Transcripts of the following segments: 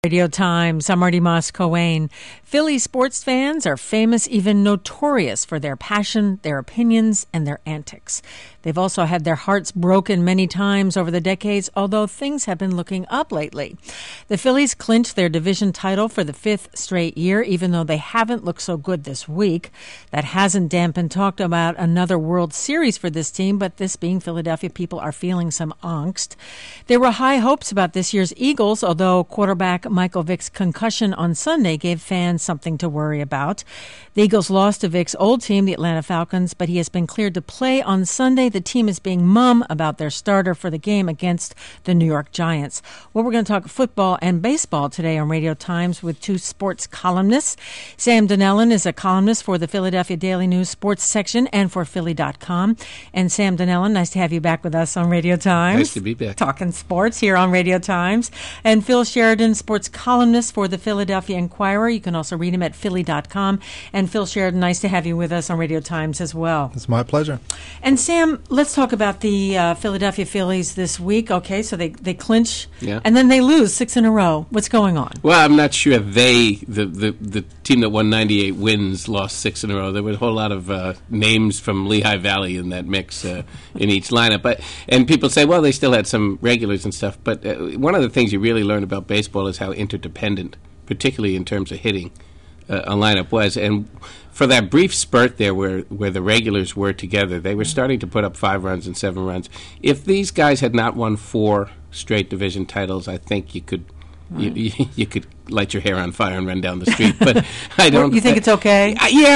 Radio Times. I'm Marty Moss-Coane. Philly sports fans are famous, even notorious, for their passion, their opinions, and their antics. They've also had their hearts broken many times over the decades, although things have been looking up lately. The Phillies clinched their division title for the fifth straight year, even though they haven't looked so good this week. That hasn't dampened talk about another World Series for this team, but this being Philadelphia, people are feeling some angst. There were high hopes about this year's Eagles, although quarterback Michael Vick's concussion on Sunday gave fans something to worry about. The Eagles lost to Vick's old team, the Atlanta Falcons, but he has been cleared to play on Sunday. The team is being mum about their starter for the game against the New York Giants. Well, we're going to talk football and baseball today on Radio Times with two sports columnists. Sam Donnellan is a columnist for the Philadelphia Daily News sports section and for Philly.com. And Sam Donnellan, nice to have you back with us on Radio Times. Nice to be back. Talking sports here on Radio Times. And Phil Sheridan, sports columnist for the Philadelphia Inquirer. You can also read him at Philly.com. And Phil Sheridan, nice to have you with us on Radio Times as well. It's my pleasure. And Sam, let's talk about the Philadelphia Phillies this week. Okay, so they clinch, and then they lose 6 in a row. What's going on? Well, I'm not sure the team that won 98 wins lost 6 in a row. There were a whole lot of names from Lehigh Valley in that mix in each lineup. And people say, well, they still had some regulars and stuff. But one of the things you really learn about baseball is how interdependent, particularly in terms of hitting, a lineup was. And for that brief spurt there where the regulars were together, they were starting to put up 5 runs and 7 runs. If these guys had not won 4 straight division titles, I think you could you could light your hair on fire and run down the street. But I don't. You think it's okay?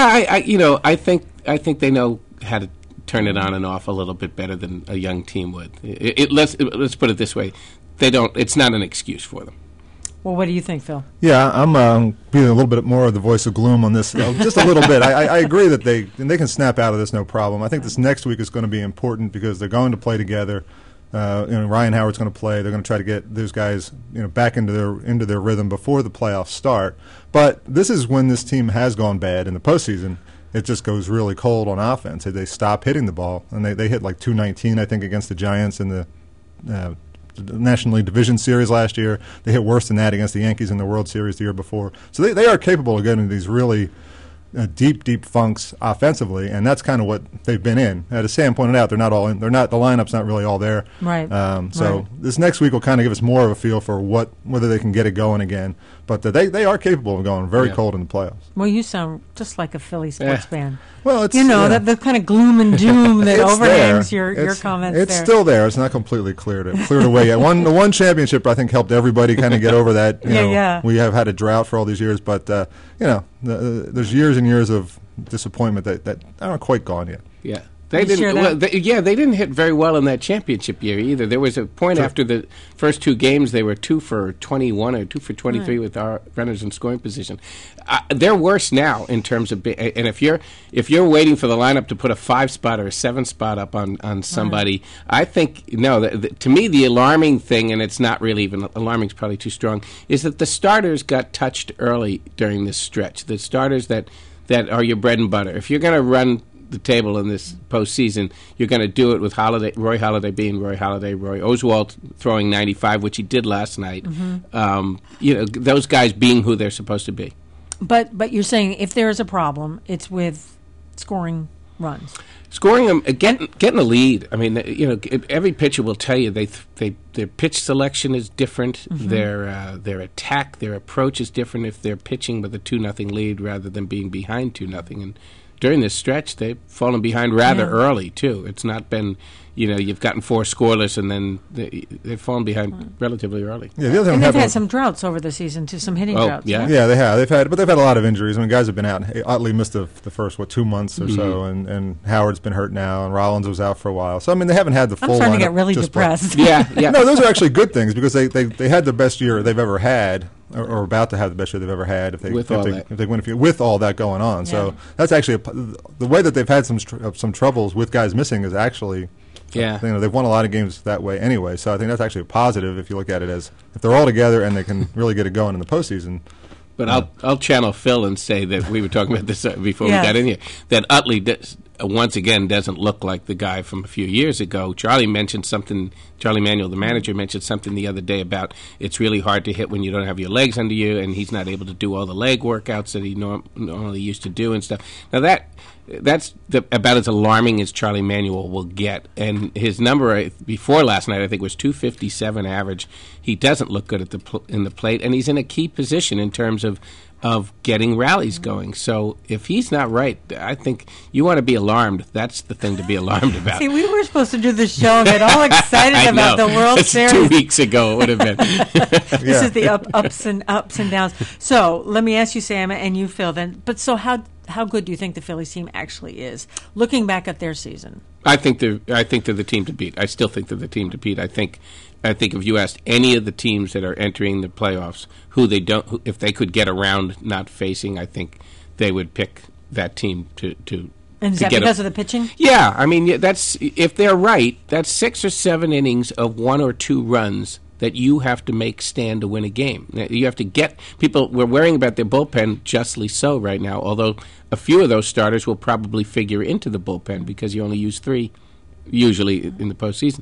I think they know how to turn it on and off a little bit better than a young team would. Let's put it this way: they don't. It's not an excuse for them. Well, what do you think, Phil? Yeah, I'm being a little bit more of the voice of gloom on this, just a little bit. I agree that they can snap out of this no problem. I think this next week is going to be important because they're going to play together. Ryan Howard's going to play. They're going to try to get those guys back into their rhythm before the playoffs start. But this is when this team has gone bad in the postseason. It just goes really cold on offense. They stop hitting the ball, and they hit like 219, I think, against the Giants in the National League Division Series last year. They hit worse than that against the Yankees in the World Series the year before. So they are capable of getting these really deep funks offensively, and that's kind of what they've been in. As Sam pointed out, they're not all in. They're not. The lineup's not really all there. Right. This next week will kind of give us more of a feel for whether they can get it going again. But they are capable of going very cold in the playoffs. Well, you sound just like a Philly sports fan. Well, it's that the kind of gloom and doom that overhangs your comments. It's still there. It's not completely cleared away yet. The one championship I think helped everybody kind of get over that. We have had a drought for all these years, but there's years and years of disappointment that aren't quite gone yet. Yeah. They didn't hit very well in that championship year either. There was a point after the first 2 games they were 2 for 21 or 2 for 23 with our runners in scoring position. They're worse now in terms of and if you're waiting for the lineup to put a 5 spot or a 7 spot up on somebody, I think to me the alarming thing, and it's not really even alarming, is probably too strong, is that the starters got touched early during this stretch. The starters that are your bread and butter. If you're going to run the table in this postseason, you're going to do it with Roy Halladay being Roy Halladay, Roy Oswalt throwing 95, which he did last night. Mm-hmm. Those guys being who they're supposed to be. But you're saying if there is a problem, it's with scoring runs. Scoring them, getting a lead. I mean, every pitcher will tell you their pitch selection is different. Mm-hmm. Their attack, their approach is different if they're pitching with a 2-0 lead rather than being behind 2-0. And during this stretch, they've fallen behind rather early, too. It's not been, you've gotten 4 scoreless, and then they've fallen behind relatively early. Yeah, the other and they've had some droughts over the season, too, some hitting droughts. Yeah. Right? Yeah, they have. They've had a lot of injuries. I mean, guys have been out. Utley missed the first, 2 months or so, and Howard's been hurt now, and Rollins was out for a while. So, I mean, they haven't had the full lineup. I'm starting to get really depressed. Yeah. No, those are actually good things because they had the best year they've ever had, or about to have the best year they've ever had if they win with all that going on. Yeah. So that's actually the way that they've had some troubles with guys missing is actually they've won a lot of games that way anyway. So I think that's actually a positive if you look at it as if they're all together and they can really get it going in the postseason. But I'll channel Phil and say that we were talking about this before we got in here, that Utley once again doesn't look like the guy from a few years ago. Charlie Manuel, the manager, mentioned something the other day about it's really hard to hit when you don't have your legs under you, and he's not able to do all the leg workouts that he normally used to do and stuff. Now that's about as alarming as Charlie Manuel will get. And his number before last night, I think, was 257 average. He doesn't look good in the plate, and he's in a key position in terms of getting rallies going. So if he's not right, I think you want to be alarmed. That's the thing to be alarmed about. See, we were supposed to do the show and get all excited about the World Series. 2 weeks ago it would have been. This is the ups and downs. So let me ask you, Sam, and you, Phil, then. But so how good do you think the Phillies team actually is, looking back at their season? I think they're the team to beat. I still think they're the team to beat. I think if you asked any of the teams that are entering the playoffs if they could get around not facing, I think they would pick that team to. And is that because of the pitching? Yeah, I mean that's if they're right, that's 6 or 7 innings of 1 or 2 runs that you have to make stand to win a game. You have to get people. We're worrying about their bullpen, justly so, right now. Although a few of those starters will probably figure into the bullpen because you only use 3, usually in the postseason.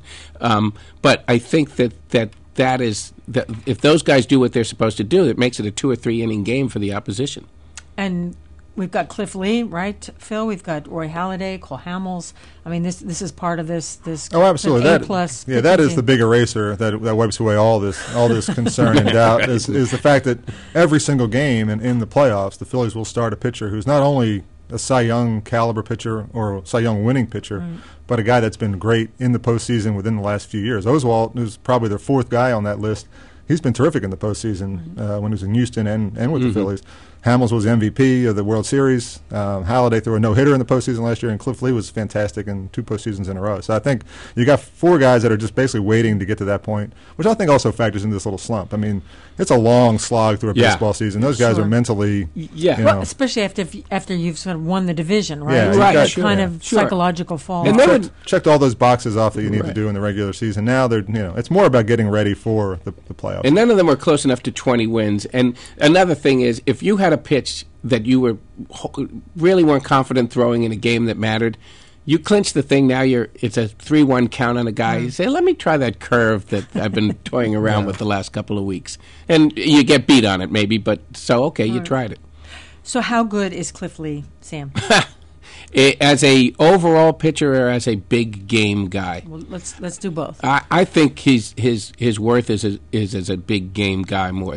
But I think that is if those guys do what they're supposed to do, it makes it a 2 or 3 inning game for the opposition. And we've got Cliff Lee, right, Phil? We've got Roy Halladay, Cole Hamels. I mean, this is part of this. Oh, absolutely. A-plus. Yeah, that is the big eraser that wipes away all this concern and doubt. Is the fact that every single game in the playoffs, the Phillies will start a pitcher who's not only a Cy Young caliber pitcher or Cy Young winning pitcher, but a guy that's been great in the postseason within the last few years. Oswalt, who's probably their 4th guy on that list, he's been terrific in the postseason when he was in Houston and with the Phillies. Hamels was the MVP of the World Series. Halladay threw a no-hitter in the postseason last year, and Cliff Lee was fantastic in 2 postseasons in a row. So I think you got 4 guys that are just basically waiting to get to that point, which I think also factors into this little slump. I mean, it's a long slog through a baseball season. Those guys are mentally, well, especially after you've sort of won the division, right? Yeah, right. Kind of psychological fall. And they checked all those boxes off that you need to do in the regular season. Now it's more about getting ready for the playoffs. And none of them were close enough to 20 wins. And another thing is, if you had a pitch that you really weren't confident throwing in a game that mattered, you clinch the thing. Now it's a 3-1 count on a guy. You say, let me try that curve that I've been toying around with the last couple of weeks. And you get beat on it maybe, but you tried it. So how good is Cliff Lee, Sam? As a overall pitcher or as a big game guy? Well, let's do both. I think his worth is as a big game guy more.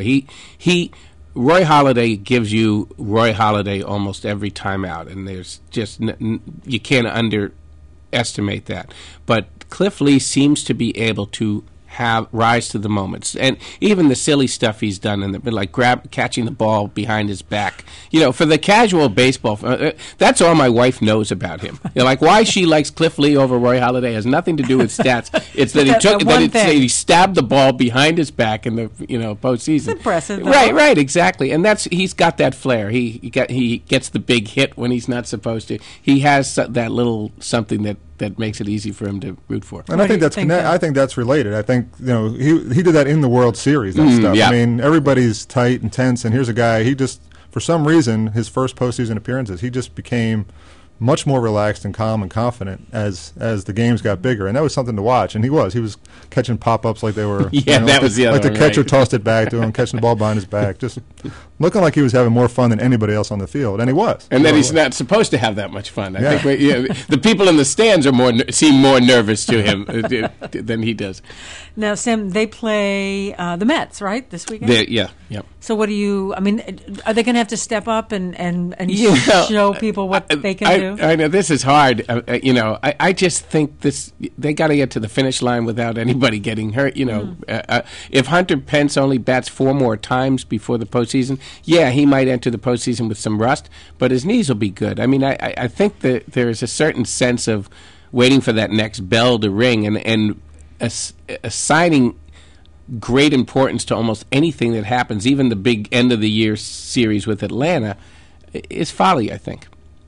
Roy Halladay gives you Roy Halladay almost every time out, and there's just you can't underestimate that. But Cliff Lee seems to be able to rise to the moments, and even the silly stuff he's done, like catching the ball behind his back. For the casual baseball, that's all my wife knows about him. Like why she likes Cliff Lee over Roy Halladay has nothing to do with stats. It's that he stabbed the ball behind his back in the postseason. It's impressive, though. Right, exactly, and he's got that flair. He gets the big hit when he's not supposed to. He has that little something that makes it easy for him to root for. And I think that's related. I think he did that in the World Series. That stuff. Yeah. I mean, everybody's tight and tense, and here's a guy. He just, for some reason, his first postseason appearances, he just became much more relaxed and calm and confident as the games got bigger, and that was something to watch. And he was catching pop-ups like they were. That was the other like the one, catcher right. tossed it back to him, catching the ball behind his back, just looking like he was having more fun than anybody else on the field, and he was. And then he's not supposed to have that much fun. I think the people in the stands seem more nervous to him than he does. Now, Sam, they play the Mets, right, this weekend? Yep. So what are they going to have to step up and show people what they can do? I know this is hard. I just think they got to get to the finish line without anybody getting hurt. If Hunter Pence only bats 4 more times before the postseason, he might enter the postseason with some rust, but his knees will be good. I mean, I think that there is a certain sense of waiting for that next bell to ring and assigning great importance to almost anything that happens, even the big end of the year series with Atlanta, is folly, I think.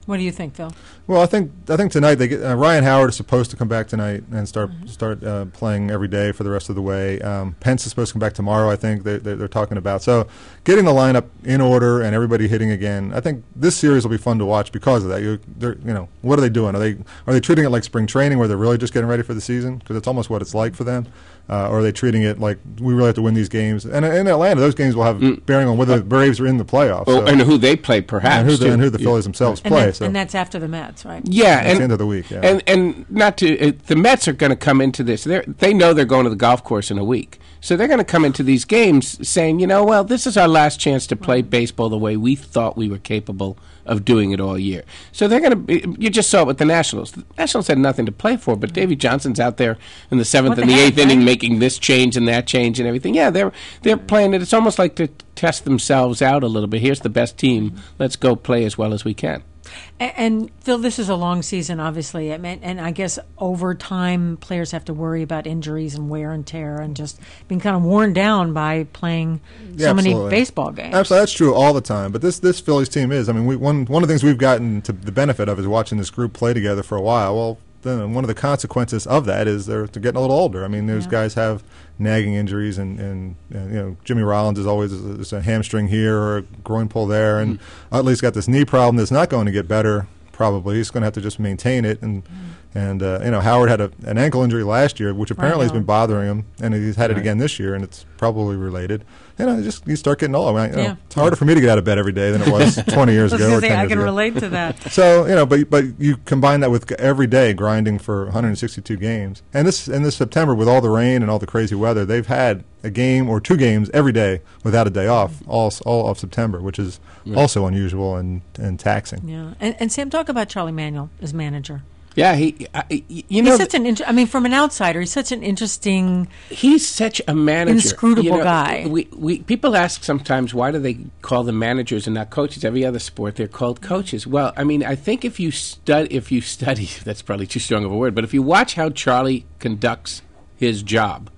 What do you think, Phil? Well, I think tonight they get Ryan Howard is supposed to come back tonight and start playing every day for the rest of the way. Pence is supposed to come back tomorrow. I think they're talking about, so getting the lineup in order and everybody hitting again. I think this series will be fun to watch because of that. What are they doing? Are they treating it like spring training where they're really just getting ready for the season? Because it's almost what it's like for them. Or are they treating it like we really have to win these games? And in Atlanta, those games will have bearing on whether the Braves are in the playoffs. And who they play, perhaps. And who the Phillies themselves play. And that's after the Mets, right? Yeah. That's the end of the week, yeah. And not to the Mets are going to come into this. They know they're going to the golf course in a week. So they're going to come into these games saying, this is our last chance to play baseball the way we thought we were capable of doing it all year. So they're going to you just saw it with the Nationals. The Nationals had nothing to play for, but Davey Johnson's out there in the 7th and the 8th inning making this change and that change and everything. Yeah, they're playing it. It's almost like to test themselves out a little bit. Here's the best team. Let's go play as well as we can. And Phil, this is a long season, obviously, and I guess over time players have to worry about injuries and wear and tear and just being kind of worn down by playing so many baseball games. Absolutely, that's true all the time. But this Phillies team is. I mean, one of the things we've gotten to the benefit of is watching this group play together for a while. Well, then one of the consequences of that is they're getting a little older. I mean, those guys have nagging injuries, and Jimmy Rollins is always a hamstring here or a groin pull there, and Utley's got this knee problem that's not going to get better. Probably he's going to have to just maintain it, and Howard had an ankle injury last year, which apparently has been bothering him, and he's had it again this year, and it's probably related. You start getting old. It's harder for me to get out of bed every day than it was 20 years ago. I can relate to that. So but you combine that with every day grinding for 162 games, and this September with all the rain and all the crazy weather, they've had a game or two games every day without a day off all of September, which is also unusual and taxing. Yeah, and Sam, talk about Charlie Manuel as manager. Yeah, he's such from an outsider, he's such an interesting. He's such a manager, inscrutable guy. We people ask sometimes, why do they call them managers and not coaches? Every other sport they're called coaches. Well, I mean, I think if you study, that's probably too strong of a word, but if you watch how Charlie conducts his job,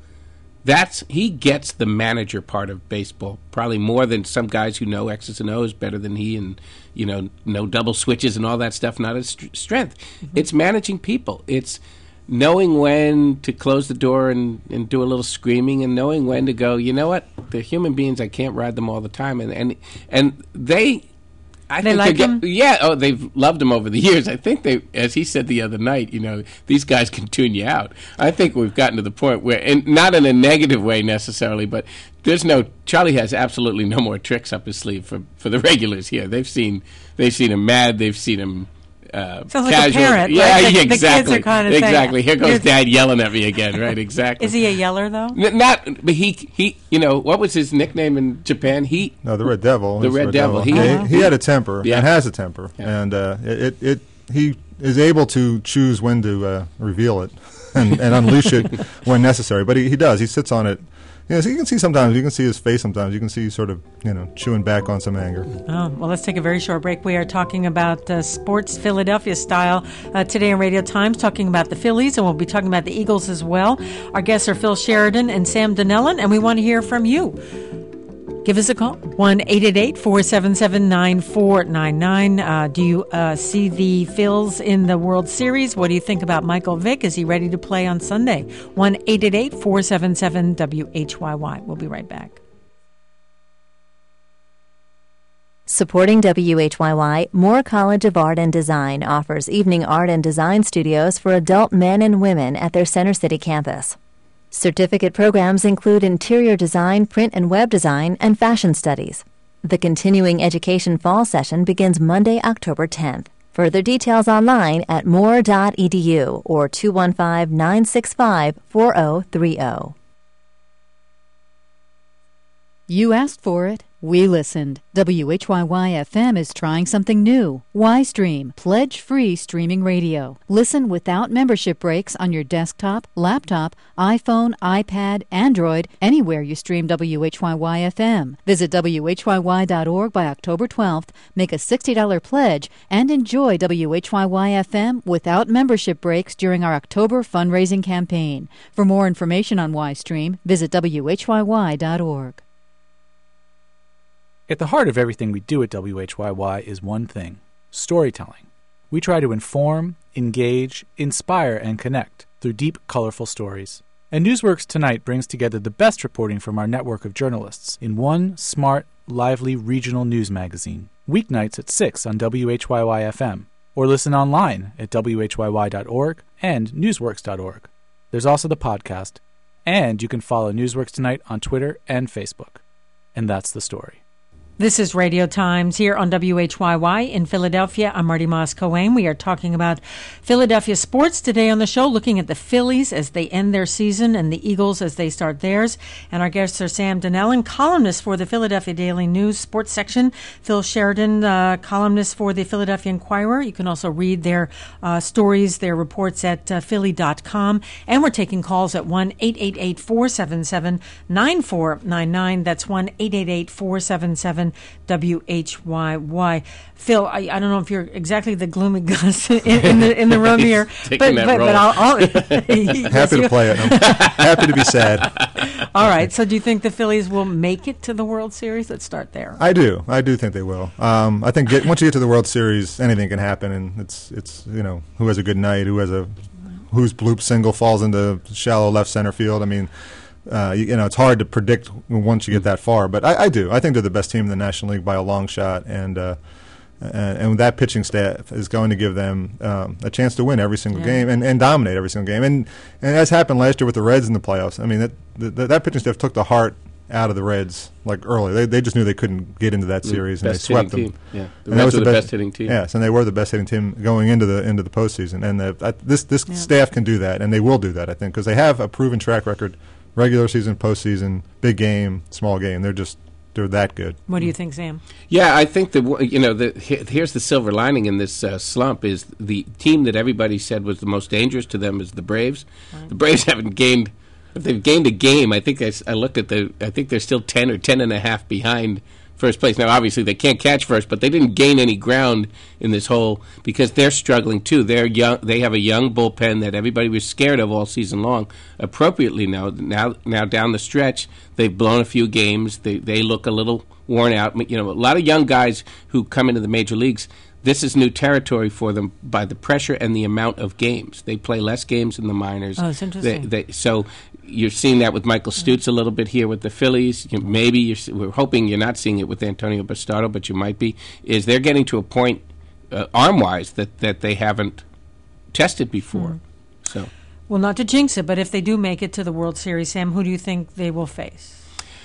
he gets the manager part of baseball probably more than some guys who know X's and O's better than he, and know double switches and all that stuff. Not his strength. Mm-hmm. It's managing people. It's knowing when to close the door and do a little screaming, and knowing when to go. You know what? They're human beings. I can't ride them all the time, and they. I think like him? Yeah. Oh, they've loved him over the years. I think as he said the other night, these guys can tune you out. I think we've gotten to the point where, and not in a negative way necessarily, but Charlie has absolutely no more tricks up his sleeve for the regulars here. They've seen him mad. They've seen him sounds casual. Like a parent. Yeah, right? Exactly. The kids are kind of exactly. Here goes Dad yelling at me again. Right. Exactly. Is he a yeller though? But he. What was his nickname in Japan? The Red Devil. The Red Devil. He had a temper. Yeah. And has a temper, and he is able to choose when to reveal it and unleash it when necessary. But he does. He sits on it. So you can see his face sometimes. You can see sort of, chewing back on some anger. Oh, well, let's take a very short break. We are talking about sports Philadelphia style today on Radio Times, talking about the Phillies, and we'll be talking about the Eagles as well. Our guests are Phil Sheridan and Sam Donnellan, and we want to hear from you. Give us a call, 1-888-477-9499. Do you see the Phils in the World Series? What do you think about Michael Vick? Is he ready to play on Sunday? 1-888-477-WHYY. We'll be right back. Supporting WHYY, Moore College of Art and Design offers evening art and design studios for adult men and women at their Center City campus. Certificate programs include interior design, print and web design, and fashion studies. The continuing education fall session begins Monday, October 10th. Further details online at moore.edu or 215-965-4030. You asked for it. We listened. WHYY-FM is trying something new. YStream, pledge-free streaming radio. Listen without membership breaks on your desktop, laptop, iPhone, iPad, Android, anywhere you stream WHYY-FM. Visit WHYY.org by October 12th, make a $60 pledge, and enjoy WHYY-FM without membership breaks during our October fundraising campaign. For more information on YStream, visit WHYY.org. At the heart of everything we do at WHYY is one thing: storytelling. We try to inform, engage, inspire, and connect through deep, colorful stories. And Newsworks Tonight brings together the best reporting from our network of journalists in one smart, lively regional news magazine. Weeknights at 6 on WHYY-FM, or listen online at whyy.org and newsworks.org. There's also the podcast, and you can follow Newsworks Tonight on Twitter and Facebook. And that's the story. This is Radio Times here on WHYY in Philadelphia. I'm Marty Moss-Coane. We are talking about Philadelphia sports today on the show, looking at the Phillies as they end their season and the Eagles as they start theirs. And our guests are Sam Donnellan, columnist for the Philadelphia Daily News sports section, Phil Sheridan, columnist for the Philadelphia Inquirer. You can also read their stories, their reports at philly.com. And we're taking calls at 1-888-477-9499. That's 1-888-477-WHYY. Phil, I don't know if you're exactly the gloomy Gus in the room here, but I'll happy to play it. I'm happy to be sad. All right. So, do you think the Phillies will make it to the World Series? Let's start there. I do think they will. I think once you get to the World Series, anything can happen, and it's who has a good night, whose bloop single falls into shallow left center field. I mean. It's hard to predict once you get that far, but I do. I think they're the best team in the National League by a long shot, and that pitching staff is going to give them a chance to win every single game and dominate every single game. And as happened last year with the Reds in the playoffs, I mean that pitching staff took the heart out of the Reds like early. They just knew they couldn't get into that series, and they swept them. Yeah, the Reds were the best hitting team. Yes, and they were the best hitting team going into the postseason. And this staff can do that, and they will do that, I think, because they have a proven track record. Regular season, postseason, big game, small game. They're that good. What do you think, Sam? Yeah, I think here's the silver lining in this slump is the team that everybody said was the most dangerous to them is the Braves. Right. The Braves haven't gained. If they've gained a game, I think I looked at I think they're still 10 or 10.5 behind first place. Now, obviously, they can't catch first, but they didn't gain any ground in this whole because they're struggling too. They're young. They have a young bullpen that everybody was scared of all season long. Appropriately now down the stretch, they've blown a few games. They look a little worn out. A lot of young guys who come into the major leagues. This is new territory for them by the pressure and the amount of games. They play less games in the minors. Oh, it's interesting. So you're seeing that with Michael Stutz a little bit here with the Phillies. We're hoping you're not seeing it with Antonio Bastardo, but you might be. Is they're getting to a point arm-wise that they haven't tested before. So, well, not to jinx it, but if they do make it to the World Series, Sam, who do you think they will face?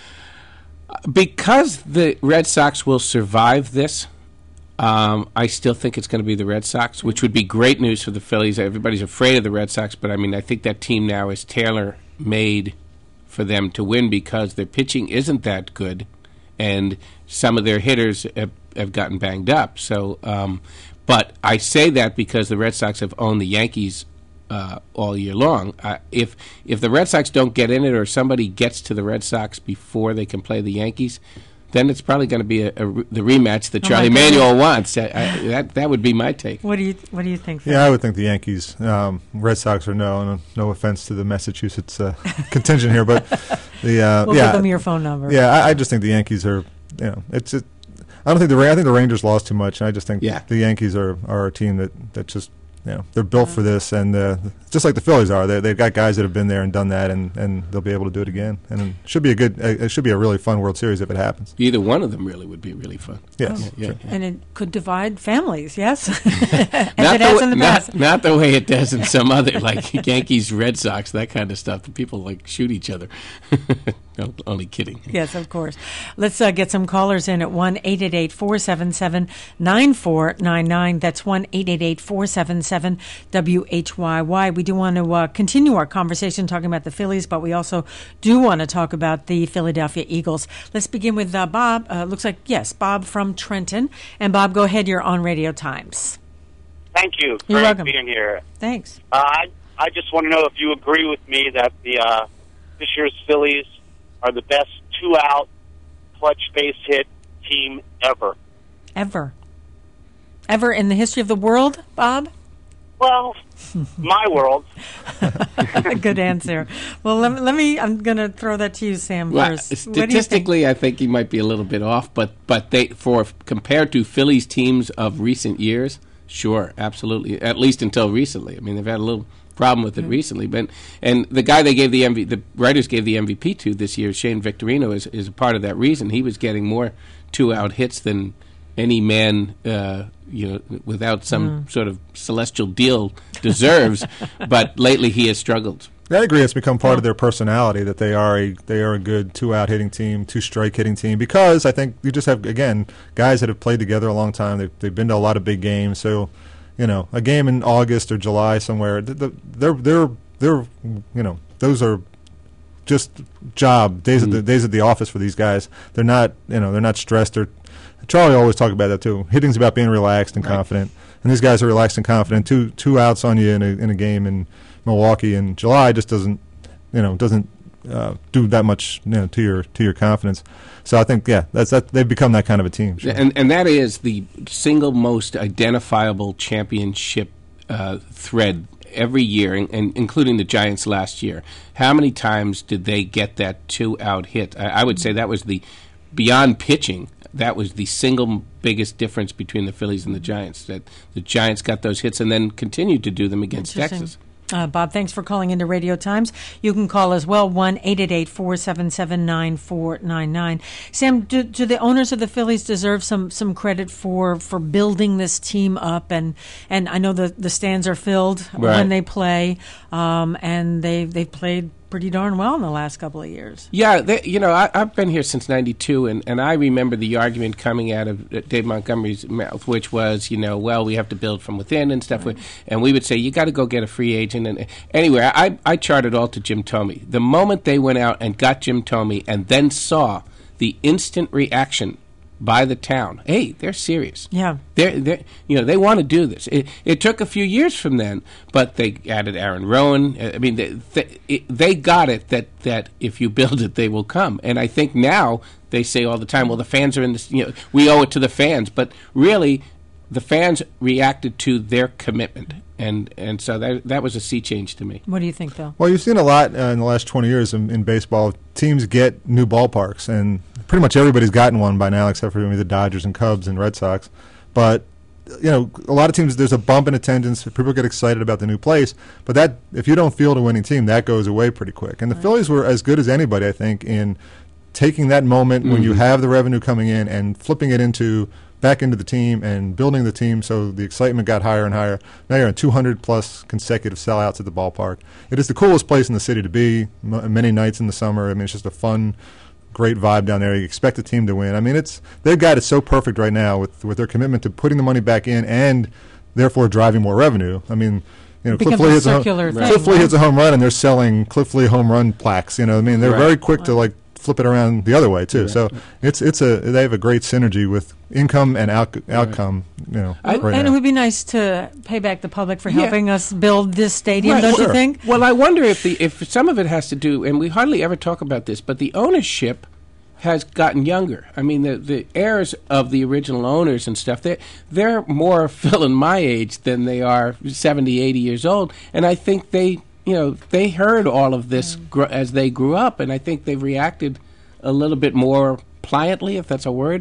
Because the Red Sox will survive this. I still think it's going to be the Red Sox, which would be great news for the Phillies. Everybody's afraid of the Red Sox, but I think that team now is tailor-made for them to win because their pitching isn't that good, and some of their hitters have gotten banged up. So, but I say that because the Red Sox have owned the Yankees all year long. If the Red Sox don't get in it, or somebody gets to the Red Sox before they can play the Yankees, then it's probably going to be the rematch that Charlie Manuel wants. That would be my take. What do you think, Phil? Yeah, I would think the Yankees. Red Sox are no offense to the Massachusetts contingent here, but we'll give them your phone number. Yeah, I just think the Yankees are. I don't think I think the Rangers lost too much. I just think the Yankees are a team that just. They're built for this, and just like the Phillies are, they've got guys that have been there and done that, and they'll be able to do it again. And it should be a really fun World Series if it happens. Either one of them really would be really fun. Yes, sure. And it could divide families. Yes, as it has in the past. Not the way it does in some other like Yankees, Red Sox, that kind of stuff. The people shoot each other. No, only kidding. Yes, of course. Let's get some callers in at 1-888-477-9499. That's 1-888-477-WHYY. We do want to continue our conversation talking about the Phillies, but we also do want to talk about the Philadelphia Eagles. Let's begin with Bob. Looks like, yes, Bob from Trenton. And Bob, go ahead. You're on Radio Times. Thank you. You're welcome. Great being here. Thanks. I just want to know if you agree with me that this year's Phillies are the best two-out clutch base hit team ever. Ever in the history of the world, Bob? Well, my world. Good answer. Well, I'm going to throw that to you, Sam, first. Statistically, I think he might be a little bit off, but compared to Phillies teams of recent years, Sure, absolutely. At least until recently. I mean, they've had a little problem with it recently. But and the guy they gave the writers gave the MVP to this year, Shane Victorino, is a part of that reason. He was getting more 2-out hits than any man, without some sort of celestial deal deserves. But lately, he has struggled. I agree. It's become part of their personality that they are a good 2-out hitting team, 2-strike hitting team. Because I think you just have, again, guys that have played together a long time. They've been to a lot of big games. So, a game in August or July somewhere, they're those are just job days at the office for these guys. They're not stressed. Charlie always talk about that too. Hitting's about being relaxed and confident, and these guys are relaxed and confident. Two outs on you in a game in Milwaukee in July just doesn't do that much to your confidence. So I think that's they've become that kind of a team. Sure. And that is the single most identifiable championship thread every year, and including the Giants last year. How many times did they get that 2-out hit? I would say that was beyond pitching. That was the single biggest difference between the Phillies and the Giants, that the Giants got those hits and then continued to do them against Texas. Bob, thanks for calling into Radio Times. You can call as well, 1-888-477-9499. Sam, do the owners of the Phillies deserve some credit for building this team up? And I know the stands are filled when they play, and they've played pretty darn well in the last couple of years. Yeah, I've been here since '92, and I remember the argument coming out of Dave Montgomery's mouth, which was, we have to build from within and stuff. Right. And we would say, you got to go get a free agent. And anyway, I charted all to Jim Thome. The moment they went out and got Jim Thome and then saw the instant reaction by the town, hey, they're serious. Yeah, they want to do this. It took a few years from then, but they added Aaron Rowan. I mean, they got it that if you build it, they will come. And I think now they say all the time, well, the fans are in this. We owe it to the fans, but really, the fans reacted to their commitment. And so that was a sea change to me. What do you think, Bill? Well, you've seen a lot in the last 20 years in baseball. Teams get new ballparks, and pretty much everybody's gotten one by now, except for maybe the Dodgers and Cubs and Red Sox. But a lot of teams, there's a bump in attendance. People get excited about the new place, but that if you don't field a winning team, that goes away pretty quick. And the Phillies were as good as anybody, I think, in taking that moment when you have the revenue coming in and flipping it back into the team and building the team so the excitement got higher and higher. Now you're on 200-plus consecutive sellouts at the ballpark. It is the coolest place in the city to be many nights in the summer. I mean, it's just a fun, great vibe down there. You expect the team to win. I mean, they've got it so perfect right now with their commitment to putting the money back in and therefore driving more revenue. I mean, Cliff Lee hits a home run and they're selling Cliff Lee home run plaques. They're very quick to flip it around the other way too. Right. So they have a great synergy with income and outcome. It would be nice to pay back the public for helping us build this stadium, don't you think? Well, I wonder if some of it has to do, and we hardly ever talk about this, but the ownership has gotten younger. I mean, the heirs of the original owners and stuff, they're more Phil and my age than they are 70, 80 years old, and I think they heard all of this as they grew up, and I think they've reacted a little bit more pliantly, if that's a word,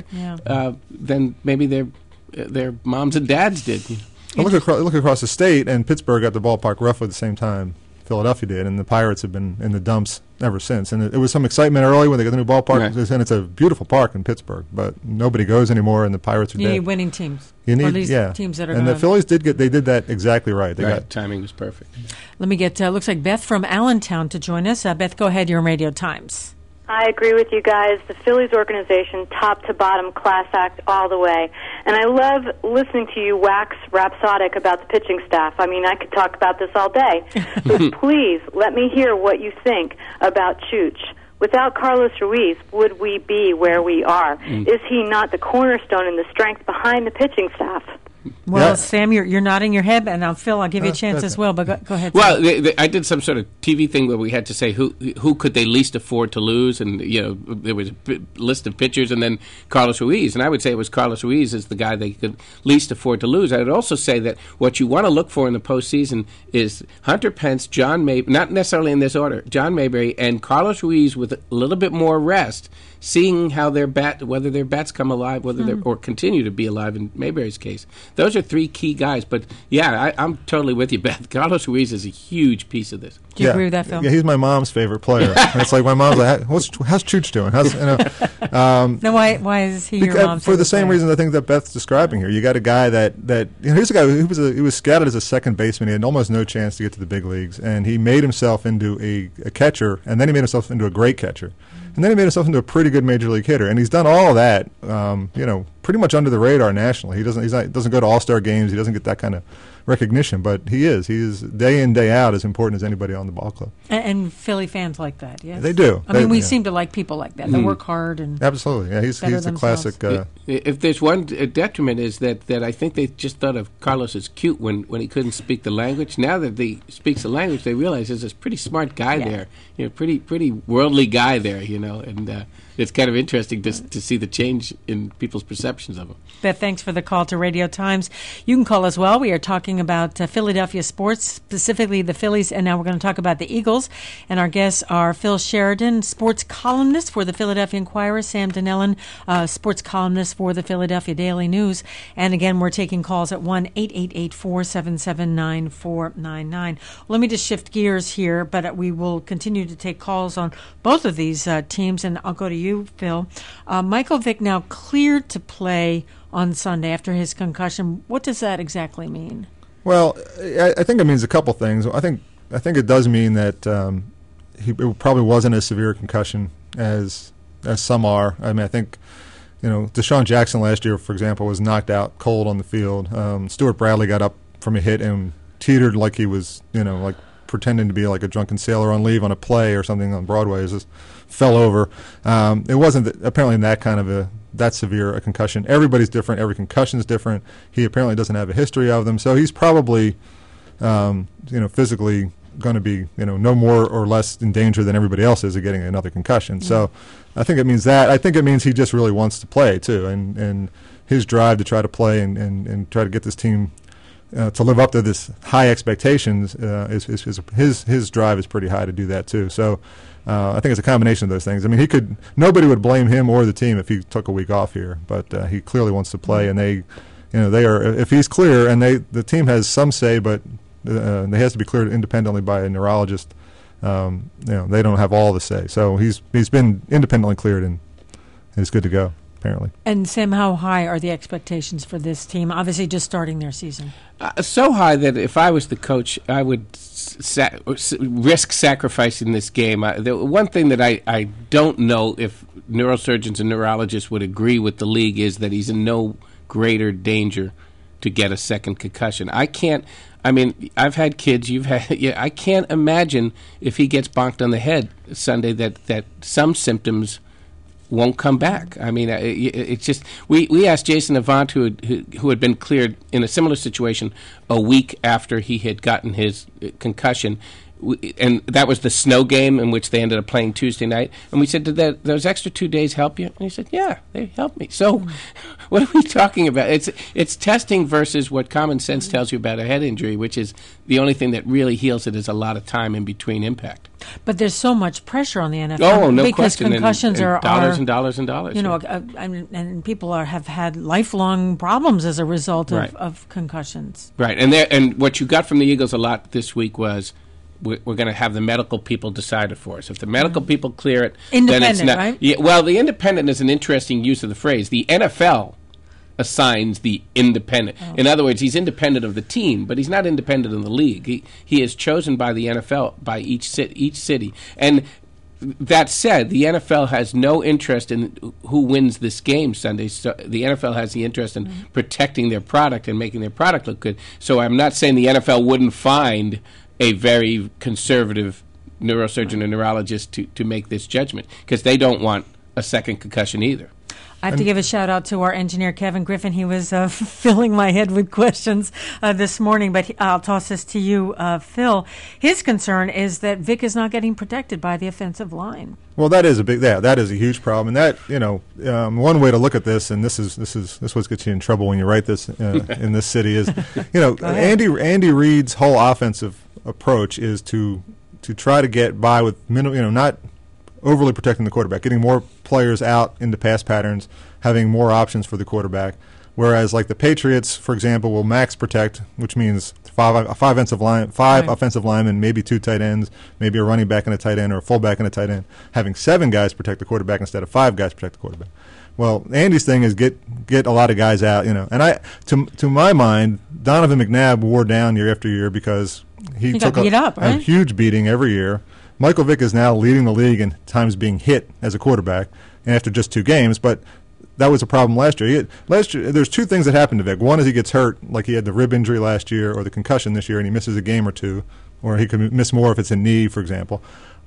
than maybe their moms and dads did. Well, look across the state, and Pittsburgh got the ballpark roughly the same time Philadelphia did, and the Pirates have been in the dumps ever since. And it was some excitement early when they got the new ballpark, and it's a beautiful park in Pittsburgh, but nobody goes anymore, and the Pirates are dead. You need winning teams. You need teams that are. And the Phillies did that exactly right. Timing was perfect. Let me get looks like Beth from Allentown to join us. Beth, go ahead. You're on Radio Times. I agree with you guys. The Phillies organization, top to bottom, class act all the way. And I love listening to you wax rhapsodic about the pitching staff. I mean, I could talk about this all day. But please, let me hear what you think about Chooch. Without Carlos Ruiz, would we be where we are? Is he not the cornerstone and the strength behind the pitching staff? Well, Sam, you're nodding your head, and Phil, I'll give you a chance as well. But go ahead. Well, I did some sort of TV thing where we had to say who could they least afford to lose, and there was a list of pitchers, and then Carlos Ruiz, and I would say it was Carlos Ruiz is the guy they could least afford to lose. I would also say that what you want to look for in the postseason is Hunter Pence, John Mayberry, not necessarily in this order, John Mayberry and Carlos Ruiz with a little bit more rest, seeing how whether their bats come alive, or continue to be alive in Mayberry's case. Those those are three key guys. But yeah, I'm totally with you, Beth. Carlos Ruiz is a huge piece of this. Do you agree with that, Phil? Yeah, he's my mom's favorite player. And it's like my mom's like, how's Chooch doing? Now, why is he your mom's for the same player? reasons I think that Beth's describing here. You got a guy that here's a guy who was scouted as a second baseman. He had almost no chance to get to the big leagues, and he made himself into a catcher, and then he made himself into a great catcher, and then he made himself into a pretty good major league hitter. And he's done all of that, pretty much under the radar nationally. He doesn't go to all-star games. He doesn't get that kind of recognition, but he is day in, day out as important as anybody on the ball club. And Philly fans like that, yes? They do. We seem to like people like that. They work hard and absolutely. Yeah, he's the classic. If there's one detriment is that I think they just thought of Carlos as cute when he couldn't speak the language. Now that he speaks the language, they realize there's this pretty smart guy there, pretty worldly guy there, and it's kind of interesting to see the change in people's perceptions of him. Beth, thanks for the call to Radio Times. You can call as well. We are talking about Philadelphia sports, specifically the Phillies, and now we're going to talk about the Eagles. And our guests are Phil Sheridan, sports columnist for the Philadelphia Inquirer, Sam Donnellan, sports columnist for the Philadelphia Daily News. And again, we're taking calls at 1-888-477-9499. Let me just shift gears here, but we will continue to take calls on both of these teams, and I'll go to you, Phil. Michael Vick now cleared to play on Sunday after his concussion. What does that exactly mean? Well, I think it means a couple things. I think it does mean that it probably wasn't as severe a concussion as some are. I mean, I think Deshaun Jackson last year, for example, was knocked out cold on the field. Stuart Bradley got up from a hit and teetered like he was like pretending to be like a drunken sailor on leave on a play or something on Broadway. He just fell over. It wasn't apparently that severe a concussion. Everybody's different. Every concussion is different. He apparently doesn't have a history of them, so he's probably, physically going to be, no more or less in danger than everybody else is of getting another concussion. Mm-hmm. So I think it means that. I think it means he just really wants to play too, and his drive to try to play and try to get this team to live up to this high expectations his drive is pretty high to do that too. So. I think it's a combination of those things. I mean, nobody would blame him or the team if he took a week off here, but he clearly wants to play, and they are. If he's clear, and the team has some say, but they has to be cleared independently by a neurologist. They don't have all the say, so he's been independently cleared and is good to go. Apparently. And Sam, how high are the expectations for this team? Obviously, just starting their season. So high that if I was the coach, I would risk sacrificing this game. The one thing that I don't know if neurosurgeons and neurologists would agree with the league is that he's in no greater danger to get a second concussion. I've had kids. I can't imagine if he gets bonked on the head Sunday that some symptoms won't come back. I mean, it's just we asked Jason Avant, who had been cleared in a similar situation a week after he had gotten his concussion, and that was the snow game in which they ended up playing Tuesday night. And we said, did those extra 2 days help you? And he said, yeah, they helped me. So what are we talking about? It's testing versus what common sense tells you about a head injury, which is the only thing that really heals it is a lot of time in between impact. But there's so much pressure on the NFL. Oh, no because question. Concussions and are dollars and dollars and dollars. And people have had lifelong problems as a result of concussions. Right, and what you got from the Eagles a lot this week was we're going to have the medical people decide it for us. If the medical people clear it, then it's not. Right? Yeah, well, the independent is an interesting use of the phrase. The NFL assigns the independent. Oh. In other words, he's independent of the team, but he's not independent of the league. He is chosen by the NFL, by each city. And that said, the NFL has no interest in who wins this game Sunday. So the NFL has the interest in protecting their product and making their product look good. So I'm not saying the NFL wouldn't find a very conservative neurosurgeon or neurologist to make this judgment, because they don't want a second concussion either. I have to give a shout-out to our engineer, Kevin Griffin. He was filling my head with questions this morning, but I'll toss this to you, Phil. His concern is that Vic is not getting protected by the offensive line. Well, that is a huge problem, and that one way to look at this, and this what gets you in trouble when you write this in this city is, Andy Reid's whole offensive approach is to try to get by with not overly protecting the quarterback, getting more players out into pass patterns, having more options for the quarterback. Whereas, like the Patriots, for example, will max protect, which means five offensive linemen, maybe 2 tight ends, maybe a running back and a tight end, or a fullback and a tight end, having 7 guys protect the quarterback instead of 5 guys protect the quarterback. Well, Andy's thing is get a lot of guys out, And to my mind, Donovan McNabb wore down year after year because he took a huge beating every year. Michael Vick is now leading the league in times being hit as a quarterback, and after just 2 games, but that was a problem last year. Last year, there's 2 things that happened to Vic. One is he gets hurt, like he had the rib injury last year or the concussion this year, and he misses a game or 2, or he could miss more if it's a knee, for example.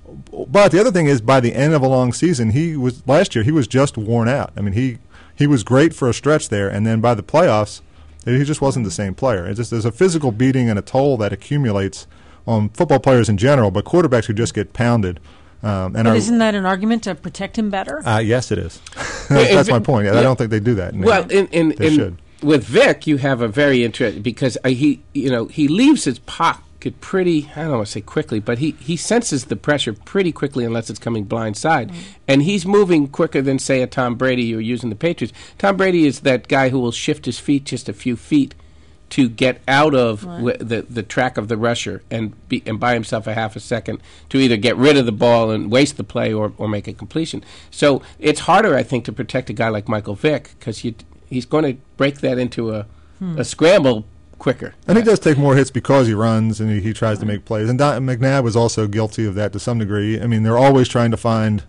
But the other thing is, by the end of a long season, last year he was just worn out. I mean, he was great for a stretch there, and then by the playoffs, he just wasn't the same player. There's a physical beating and a toll that accumulates on football players in general, but quarterbacks who just get pounded. But isn't that an argument to protect him better? Yes, it is. That's my point. I don't think they do that. Well, they should. With Vic, you have a very interesting, because he leaves his pocket pretty, I don't want to say quickly, but he senses the pressure pretty quickly unless it's coming blindside. Mm-hmm. And he's moving quicker than, say, a Tom Brady or using the Patriots. Tom Brady is that guy who will shift his feet just a few feet to get out of the track of the rusher and buy himself a half a second to either get rid of the ball and waste the play or make a completion. So it's harder, I think, to protect a guy like Michael Vick because he's going to break that into a scramble quicker. And he does take more hits because he runs and he tries to make plays. And McNabb was also guilty of that to some degree. I mean, they're always trying to find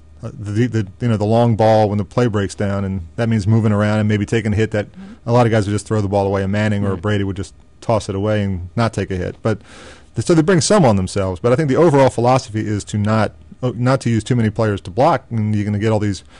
the long ball when the play breaks down, and that means moving around and maybe taking a hit that a lot of guys would just throw the ball away. A Manning or a Brady would just toss it away and not take a hit. But so they bring some on themselves. But I think the overall philosophy is to not to use too many players to block, and you're going to get all these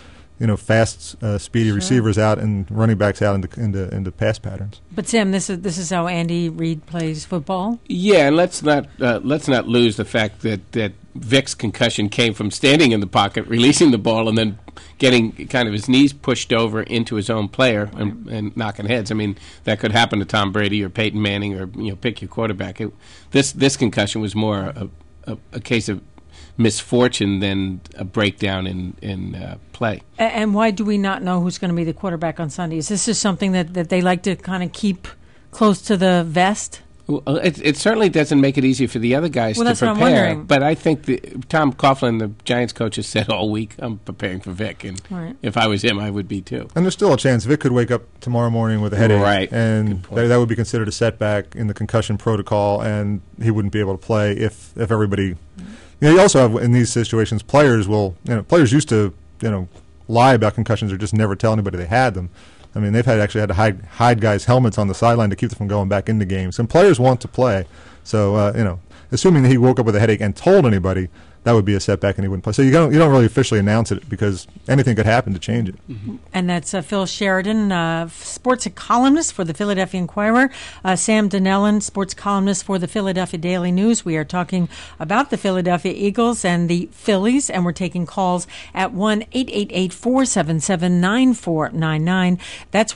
fast, speedy receivers out and running backs out into pass patterns. But Sam, this is how Andy Reid plays football. Yeah, and let's not lose the fact that Vick's concussion came from standing in the pocket, releasing the ball, and then getting kind of his knees pushed over into his own player and knocking heads. I mean, that could happen to Tom Brady or Peyton Manning or pick your quarterback. This concussion was more a case of misfortune than a breakdown in play. And why do we not know who's going to be the quarterback on Sunday? Is this just something that they like to kind of keep close to the vest? Well, it certainly doesn't make it easy for the other guys to prepare. What I'm wondering. But I think Tom Coughlin, the Giants coach, has said all week, I'm preparing for Vic. And if I was him, I would be too. And there's still a chance Vic could wake up tomorrow morning with a headache. Right. And that would be considered a setback in the concussion protocol, and he wouldn't be able to play if everybody... You also have, in these situations, players used to, lie about concussions or just never tell anybody they had them. I mean, they've actually had to hide guys' helmets on the sideline to keep them from going back into games. And players want to play. So, assuming that he woke up with a headache and told anybody, that would be a setback and he wouldn't play. So you don't really officially announce it because anything could happen to change it. Mm-hmm. And that's Phil Sheridan, sports columnist for the Philadelphia Inquirer. Sam Donnellan, sports columnist for the Philadelphia Daily News. We are talking about the Philadelphia Eagles and the Phillies, and we're taking calls at 1-888-477-9499. That's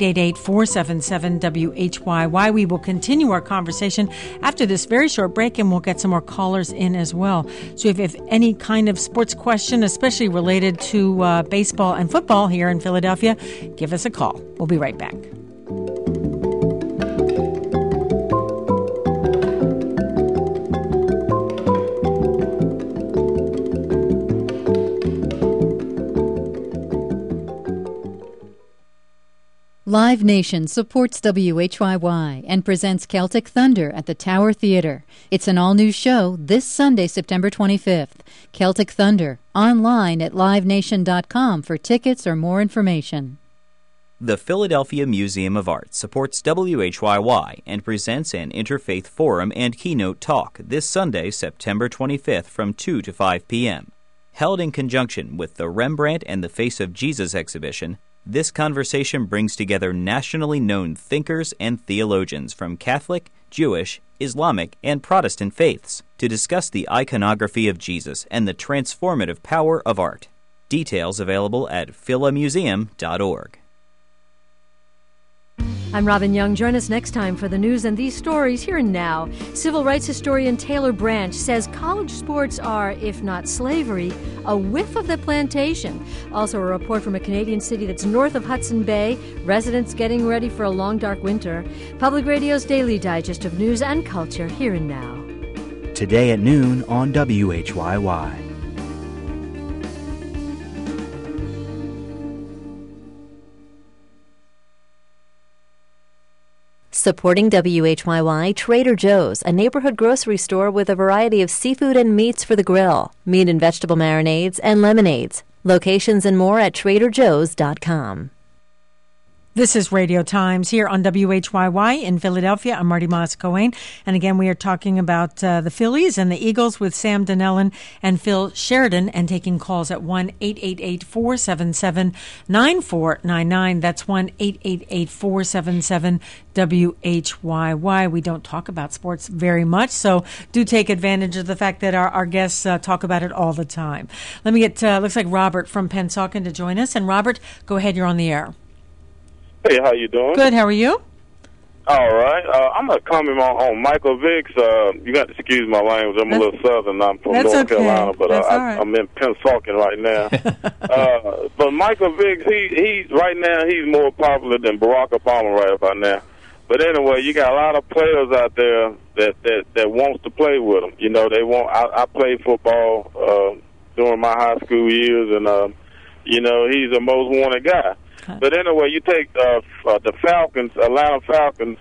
1-888-477-WHYY. We will continue our conversation after this very short break, and we'll get some more callers in as well. So if you have any kind of sports question, especially related to baseball and football here in Philadelphia, give us a call. We'll be right back. Live Nation supports WHYY and presents Celtic Thunder at the Tower Theater. It's an all-new show this Sunday, September 25th. Celtic Thunder, online at livenation.com for tickets or more information. The Philadelphia Museum of Art supports WHYY and presents an interfaith forum and keynote talk this Sunday, September 25th from 2 to 5 p.m. Held in conjunction with the Rembrandt and the Face of Jesus exhibition, this conversation brings together nationally known thinkers and theologians from Catholic, Jewish, Islamic, and Protestant faiths to discuss the iconography of Jesus and the transformative power of art. Details available at philamuseum.org. I'm Robin Young. Join us next time for the news and these stories here and now. Civil rights historian Taylor Branch says college sports are, if not slavery, a whiff of the plantation. Also a report from a Canadian city that's north of Hudson Bay. Residents getting ready for a long, dark winter. Public Radio's daily digest of news and culture here and now. Today at noon on WHYY. Supporting WHYY, Trader Joe's, a neighborhood grocery store with a variety of seafood and meats for the grill, meat and vegetable marinades, and lemonades. Locations and more at TraderJoe's.com. This is Radio Times here on WHYY in Philadelphia. I'm Marty Moss-Coane. And again, we are talking about the Phillies and the Eagles with Sam Donnellan and Phil Sheridan, and taking calls at 1-888-477-9499. That's 1-888-477-WHYY. We don't talk about sports very much, so do take advantage of the fact that our guests talk about it all the time. Let me get, looks like Robert from Pennsauken to join us. And Robert, go ahead, you're on the air. Hey, how you doing? Good, how are you? All right. I'm going to comment on Michael Vick's. You got to excuse my language. I'm a little southern. I'm from North Carolina, but I'm in Pennsauken right now. But Michael Vick, he right now, he's more popular than Barack Obama right about now. But anyway, you got a lot of players out there that wants to play with him. You know, they want. I played football during my high school years, and, you know, he's the most wanted guy. But anyway, you take the Falcons, Atlanta Falcons,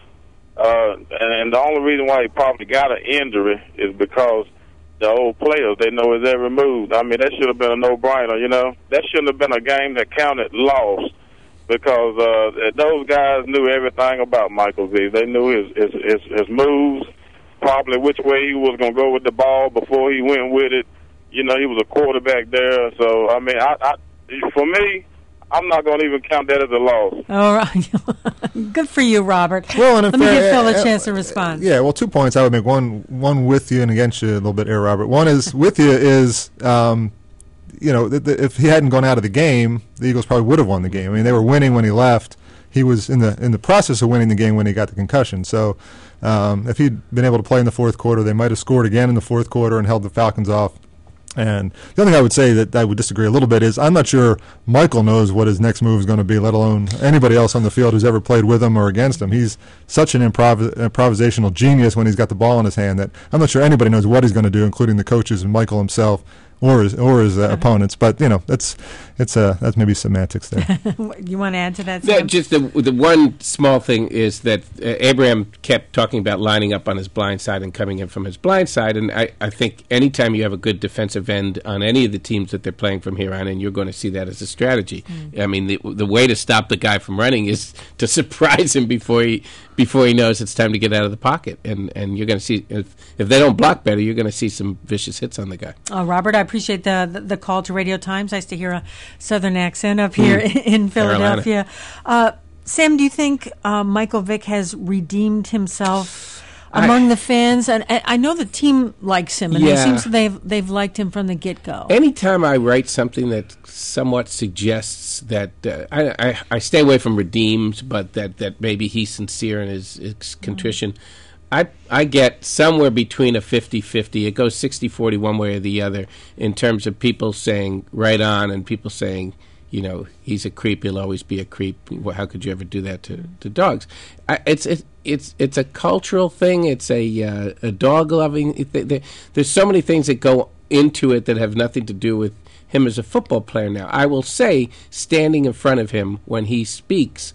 and the only reason why he probably got an injury is because the old players, they know his every move. I mean, that should have been a no-brainer, you know. That shouldn't have been a game that counted lost because those guys knew everything about Michael Vick. They knew his moves, probably which way he was going to go with the ball before he went with it. You know, he was a quarterback there. So, I mean, for me, I'm not going to even count that as a loss. All right. Good for you, Robert. Well, and let me give Phil a chance to respond. Yeah, well, 2 points I would make. One with you and against you a little bit here, Robert. One is with you is, you know, if he hadn't gone out of the game, the Eagles probably would have won the game. I mean, they were winning when he left. He was in the process of winning the game when he got the concussion. So if he'd been able to play in the fourth quarter, they might have scored again in the fourth quarter and held the Falcons off. And the other thing I would say that I would disagree a little bit is I'm not sure Michael knows what his next move is going to be, let alone anybody else on the field who's ever played with him or against him. He's such an improvisational genius when he's got the ball in his hand that I'm not sure anybody knows what he's going to do, including the coaches and Michael himself or his opponents. But, you know, that's maybe semantics there. You want to add to that, Sam? No, just the one small thing is that Abraham kept talking about lining up on his blind side and coming in from his blind side, and I think anytime you have a good defensive end on any of the teams that they're playing from here on in, you're going to see that as a strategy. I mean, the way to stop the guy from running is to surprise him before he knows it's time to get out of the pocket, and you're going to see, if they don't block better, you're going to see some vicious hits on the guy. Robert, I appreciate the call to Radio Times. Nice to hear a Southern accent up here in Philadelphia. Sam, do you think Michael Vick has redeemed himself among the fans? And I know the team likes him, and it seems they've liked him from the get-go. Anytime I write something that somewhat suggests that I stay away from redeems, but that maybe he's sincere in his contrition, I get somewhere between a 50-50. It goes 60-40 one way or the other in terms of people saying right on and people saying, you know, he's a creep, he'll always be a creep. How could you ever do that to dogs? It's a cultural thing. It's a dog loving. There's so many things that go into it that have nothing to do with him as a football player. Now, I will say, standing in front of him when he speaks,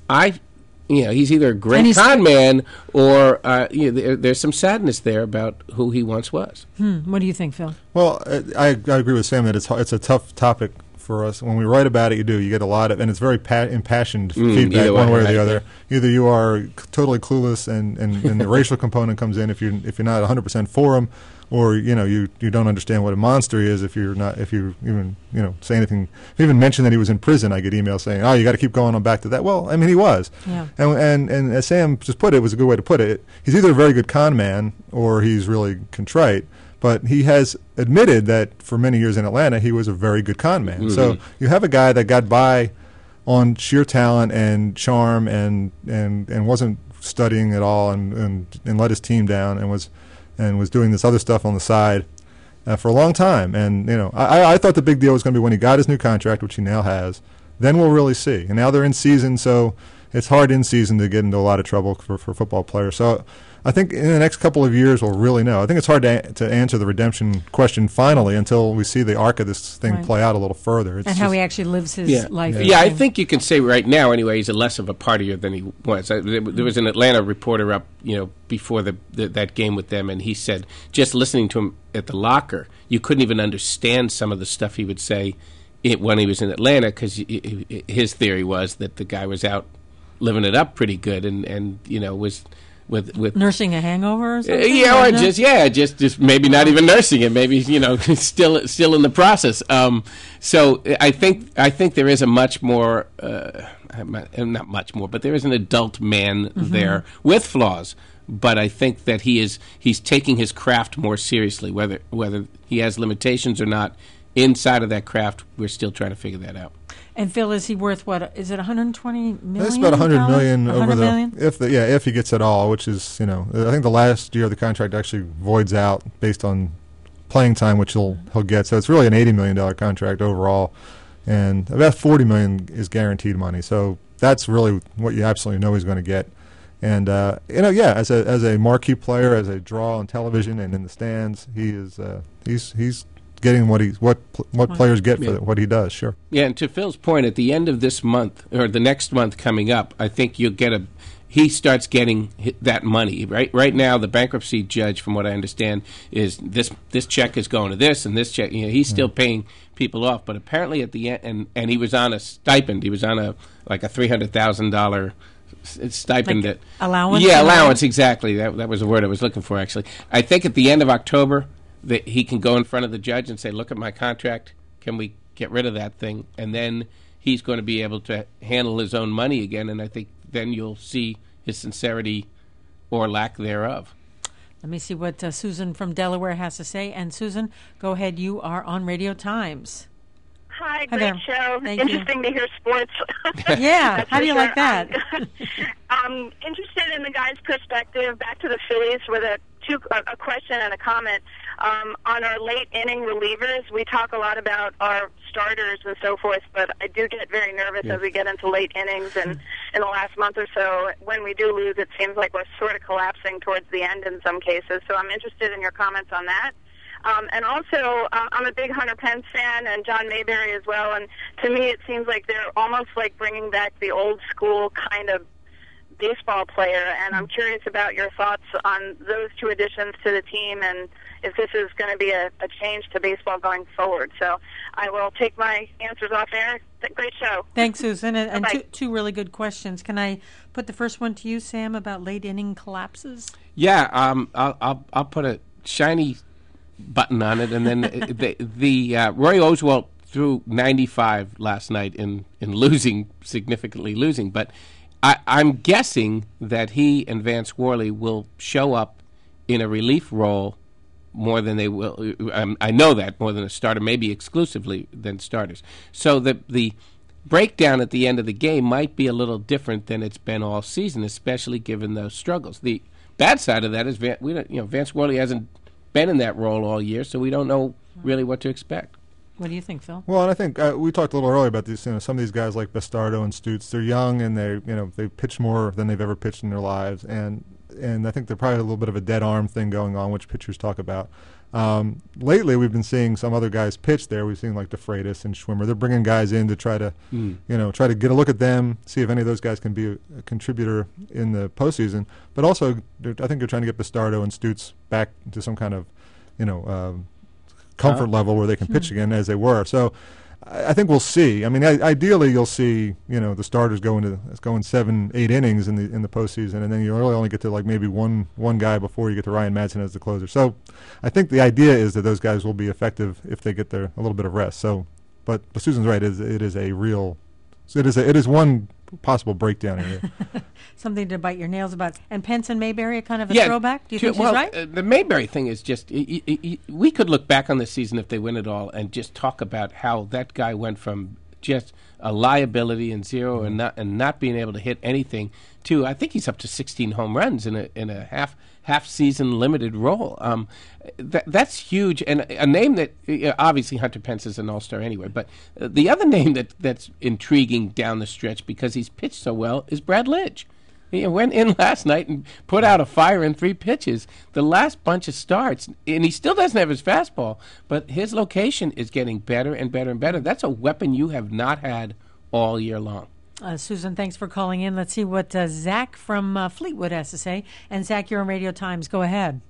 he's either a great con man or there's some sadness there about who he once was. What do you think, Phil? Well, I agree with Sam that it's a tough topic for us. When we write about it, you get a lot of, and it's very impassioned feedback one way or the other. Either you are totally clueless and the racial component comes in if you're not 100% for him, or you don't understand what a monster he is if you even say anything. If you even mention that he was in prison, I get emails saying, "Oh, you got to keep going on back to that." Well, I mean, he was, and as Sam just put it was a good way to put it. He's either a very good con man or he's really contrite. But he has admitted that for many years in Atlanta he was a very good con man. Mm-hmm. So you have a guy that got by on sheer talent and charm, and wasn't studying at all, and let his team down, and was doing this other stuff on the side for a long time. And I thought the big deal was going to be when he got his new contract, which he now has. Then we'll really see. And now they're in season, so it's hard in season to get into a lot of trouble for football players. So I think in the next couple of years we'll really know. I think it's hard to answer the redemption question finally until we see the arc of this thing play out a little further. And how he actually lives his life. Yeah, I think you can say right now, anyway, he's less of a partier than he was. There was an Atlanta reporter up, before that game with them, and he said just listening to him at the locker, you couldn't even understand some of the stuff he would say when he was in Atlanta, because his theory was that the guy was out living it up pretty good, and was with nursing a hangover or something. Just maybe not even nursing it. Maybe still in the process. So I think there is a much more, not much more, but there is an adult man there with flaws. But I think that he's taking his craft more seriously. Whether he has limitations or not, inside of that craft, we're still trying to figure that out. And Phil, is he worth what? Is it $120 million? It's about $100 million if he gets it all, which is I think the last year of the contract actually voids out based on playing time, which he'll get. So it's really an $80 million contract overall, and about $40 million is guaranteed money. So that's really what you absolutely know he's going to get. And as a marquee player, as a draw on television and in the stands, he's getting what players get for what he does. Sure. Yeah, and to Phil's point, at the end of this month or the next month coming up, I think you'll get he starts getting that money. Right now, the bankruptcy judge, from what I understand, is this check is going to this, and this check. He's still paying people off, but apparently at the end, and he was on a stipend. He was on a $300,000 stipend. Like allowance? Yeah, allowance, exactly. That was the word I was looking for, actually. I think at the end of October, that he can go in front of the judge and say, look at my contract, can we get rid of that thing? And then he's going to be able to handle his own money again, and I think then you'll see his sincerity or lack thereof. Let me see what Susan from Delaware has to say. And Susan, go ahead. You are on Radio Times. Hi, great show. Thank Interesting you. to hear sports. Yeah, how do you like that? I'm interested in the guy's perspective. Back to the Phillies with a question and a comment. On our late inning relievers, we talk a lot about our starters and so forth, but I do get very nervous as we get into late innings, and in the last month or so, when we do lose, it seems like we're sort of collapsing towards the end in some cases. So I'm interested in your comments on that. And also, I'm a big Hunter Pence fan, and John Mayberry as well, and to me it seems like they're almost like bringing back the old school kind of baseball player, and I'm curious about your thoughts on those two additions to the team, and if this is going to be a change to baseball going forward. So I will take my answers off air. Great show. Thanks, Susan. And two really good questions. Can I put the first one to you, Sam, about late inning collapses? Yeah, I'll put a shiny button on it, and then the Roy Oswalt threw 95 last night in significantly losing, but I'm guessing that he and Vance Worley will show up in a relief role more than they will. I know that more than a starter, maybe exclusively than starters. So the breakdown at the end of the game might be a little different than it's been all season, especially given those struggles. The bad side of that is Vance Worley hasn't been in that role all year, so we don't know really what to expect. What do you think, Phil? Well, and I think we talked a little earlier about these. Some of these guys like Bastardo and Stutz, they're young and they pitch more than they've ever pitched in their lives, and I think they're probably a little bit of a dead arm thing going on, which pitchers talk about. Lately, we've been seeing some other guys pitch there. We've seen like DeFreitas and Schwimmer. They're bringing guys in to try to get a look at them, see if any of those guys can be a contributor in the postseason. But also, I think they're trying to get Bastardo and Stutz back to some kind of comfort level where they can pitch again as they were. So I think we'll see. I mean, ideally you'll see the starters going 7-8 innings in the postseason, and then you really only get to like maybe one guy before you get to Ryan Madsen as the closer. So I think the idea is that those guys will be effective if they get a little bit of rest. So, but Susan's right. It is one possible breakdown here. Something to bite your nails about. And Pence and Mayberry are kind of a throwback? Do you think she's right? The Mayberry thing is just, we could look back on this season if they win it all and just talk about how that guy went from just a liability and zero and not being able to hit anything. Too, I think he's up to 16 home runs in a half season limited role. That's huge, and a name that obviously Hunter Pence is an all-star anyway. But the other name that's intriguing down the stretch because he's pitched so well is Brad Lidge. He went in last night and put out a fire in 3 pitches. The last bunch of starts, and he still doesn't have his fastball, but his location is getting better and better and better. That's a weapon you have not had all year long. Susan, thanks for calling in. Let's see what Zach from Fleetwood has to say. And Zach, you're on Radio Times. Go ahead.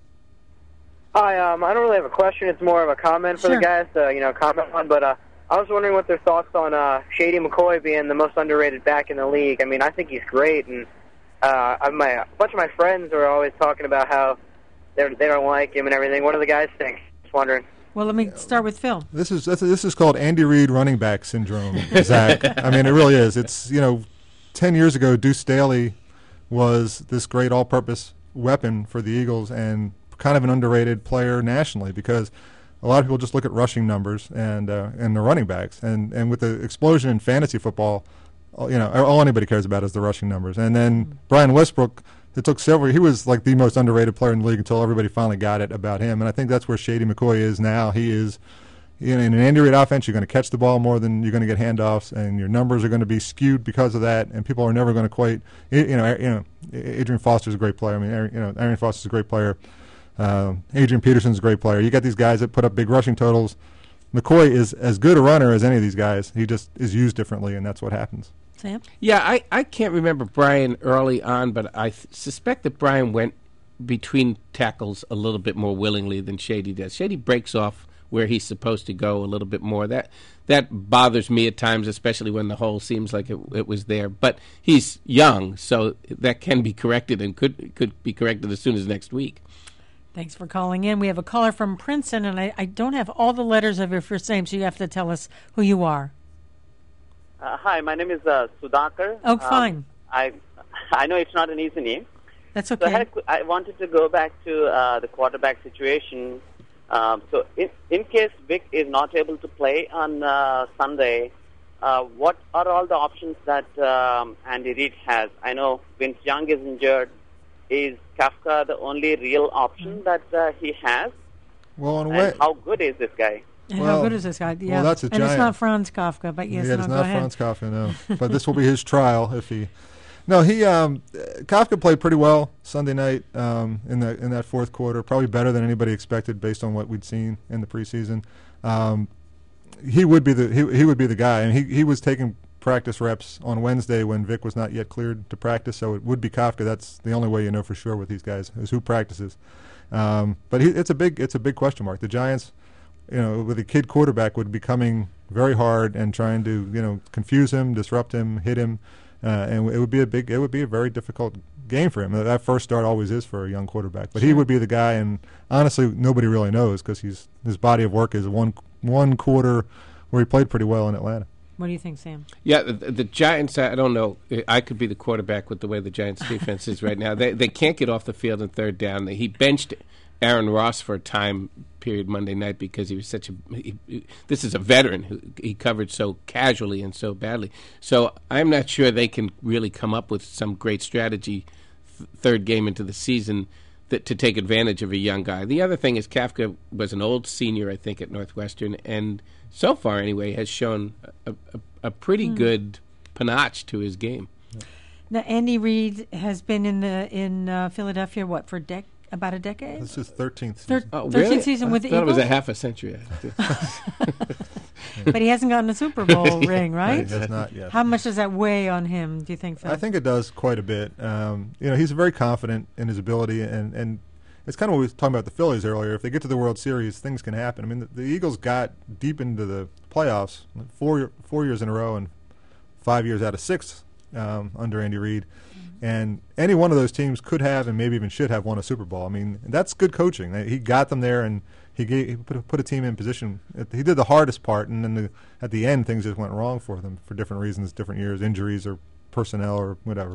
Hi, I don't really have a question. It's more of a comment for the guys to, comment on. But I was wondering what their thoughts on Shady McCoy being the most underrated back in the league. I mean, I think he's great, and a bunch of my friends are always talking about how they don't like him and everything. What do the guys think? Just wondering. Well, let me start with Phil. This is called Andy Reid running back syndrome, Zach. I mean, it really is. It's 10 years ago, Deuce Staley was this great all-purpose weapon for the Eagles and kind of an underrated player nationally because a lot of people just look at rushing numbers and the running backs. And with the explosion in fantasy football, all anybody cares about is the rushing numbers. And then Brian Westbrook. It took several. He was like the most underrated player in the league until everybody finally got it about him. And I think that's where Shady McCoy is now. He is in an Andy Reid offense. You're going to catch the ball more than you're going to get handoffs, and your numbers are going to be skewed because of that. And people are never going to quite. Adrian Foster's a great player. I mean, Arian Foster's a great player. Adrian Peterson's a great player. You got these guys that put up big rushing totals. McCoy is as good a runner as any of these guys. He just is used differently, and that's what happens. Sam? Yeah, I can't remember Brian early on, but I suspect that Brian went between tackles a little bit more willingly than Shady does. Shady breaks off where he's supposed to go a little bit more. That bothers me at times, especially when the hole seems like it was there. But he's young, so that can be corrected and could be corrected as soon as next week. Thanks for calling in. We have a caller from Princeton, and I don't have all the letters of your first name, so you have to tell us who you are. Hi, my name is Sudhakar. Oh, fine. I know it's not an easy name. That's okay. So I wanted to go back to the quarterback situation. So in case Vic is not able to play on Sunday, what are all the options that Andy Reid has? I know Vince Young is injured. Is Kafka the only real option that he has? Well, how good is this guy? How good is this guy? Yeah. Well, that's a giant. And it's not Franz Kafka, but yes, it's go not ahead. Franz Kafka, no. But this will be his trial if he. No, Kafka played pretty well Sunday night in that fourth quarter, probably better than anybody expected based on what we'd seen in the preseason. He would be the guy, and he was taking practice reps on Wednesday when Vic was not yet cleared to practice, so it would be Kafka. That's the only way you know for sure with these guys is who practices. But it's a big question mark. The Giants, with a kid quarterback would be coming very hard and trying to confuse him, disrupt him, hit him, and it would be a very difficult game for him. That first start always is for a young quarterback, but he would be the guy. And honestly, nobody really knows because his body of work is one quarter where he played pretty well in Atlanta. What do you think, Sam? Yeah, the Giants, I don't know. I could be the quarterback with the way the Giants' defense is right now. They can't get off the field in third down. He benched Aaron Ross for a time period Monday night because he was such a this is a veteran who he covered so casually and so badly. So I'm not sure they can really come up with some great strategy third game into the season to take advantage of a young guy. The other thing is Kafka was an old senior, I think, at Northwestern, and so far anyway has shown a pretty good panache to his game. Now, Andy Reid has been in Philadelphia, for about a decade? This is 13th season. 13th season with the Eagles? I thought it was a half a century. But he hasn't gotten a Super Bowl ring, right? He has not yet. How much does that weigh on him, do you think, Phil? I think it does quite a bit. He's very confident in his ability, and it's kind of what we were talking about the Phillies earlier. If they get to the World Series, things can happen. I mean, the Eagles got deep into the playoffs 4 years in a row and 5 years out of 6 under Andy Reid. And any one of those teams could have and maybe even should have won a Super Bowl. I mean, that's good coaching. He got them there, and he put a team in position. He did the hardest part, and then at the end, things just went wrong for them for different reasons, different years, injuries or personnel or whatever.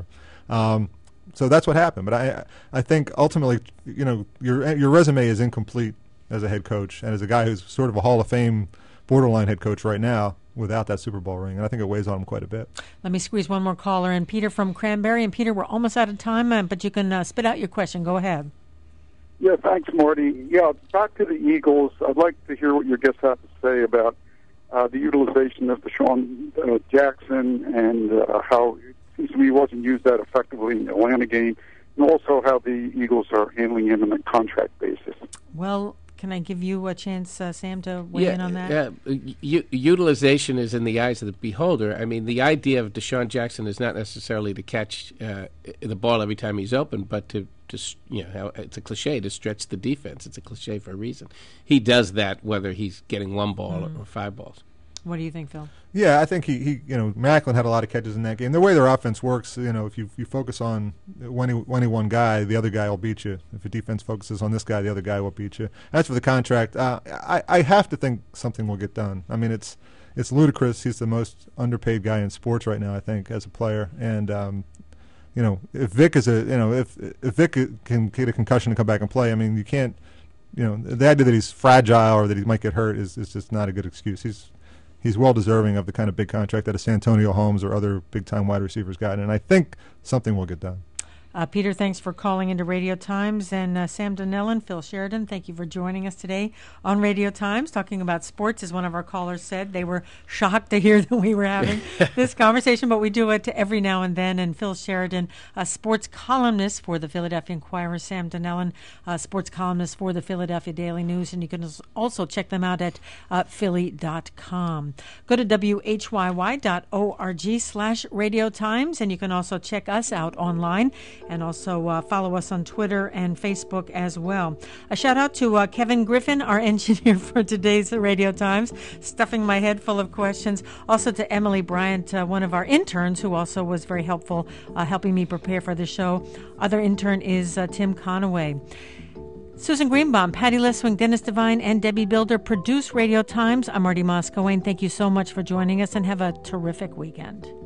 So that's what happened. But I think ultimately, your resume is incomplete as a head coach and as a guy who's sort of a Hall of Fame borderline head coach right now. without that Super Bowl ring, and I think it weighs on him quite a bit. Let me squeeze one more caller in. Peter from Cranberry. And Peter, we're almost out of time, but you can spit out your question. Go ahead. Yeah, thanks, Marty. Yeah, back to the Eagles. I'd like to hear what your guests have to say about the utilization of DeSean Jackson and how it seems to me he wasn't used that effectively in the Atlanta game, and also how the Eagles are handling him on a contract basis. Well, can I give you a chance, Sam, to weigh in on that? Yeah, utilization is in the eyes of the beholder. I mean, the idea of DeSean Jackson is not necessarily to catch the ball every time he's open, but to it's a cliche to stretch the defense. It's a cliche for a reason. He does that whether he's getting one ball or 5 balls. What do you think, Phil? Yeah, I think he Macklin had a lot of catches in that game. The way their offense works, if you focus on any one guy, the other guy will beat you. If the defense focuses on this guy, the other guy will beat you. As for the contract, I have to think something will get done. I mean, it's ludicrous. He's the most underpaid guy in sports right now, I think, as a player. And if Vic is if Vic can get a concussion and come back and play, I mean, you can't. The idea that he's fragile or that he might get hurt is just not a good excuse. He's well deserving of the kind of big contract that a Santonio Holmes or other big-time wide receivers got, and I think something will get done. Peter, thanks for calling into Radio Times. And Sam Donnellan, Phil Sheridan, thank you for joining us today on Radio Times, talking about sports. As one of our callers said, they were shocked to hear that we were having this conversation, but we do it every now and then. And Phil Sheridan, a sports columnist for the Philadelphia Inquirer, Sam Donnellan, a sports columnist for the Philadelphia Daily News, and you can also check them out at philly.com. Go to whyy.org/Radio Times, and you can also check us out online. And also follow us on Twitter and Facebook as well. A shout out to Kevin Griffin, our engineer for today's Radio Times, stuffing my head full of questions. Also to Emily Bryant, one of our interns, who also was very helpful helping me prepare for the show. Other intern is Tim Conaway. Susan Greenbaum, Patty Leswing, Dennis Devine, and Debbie Builder produce Radio Times. I'm Marty Moss-Coane. Thank you so much for joining us, and have a terrific weekend.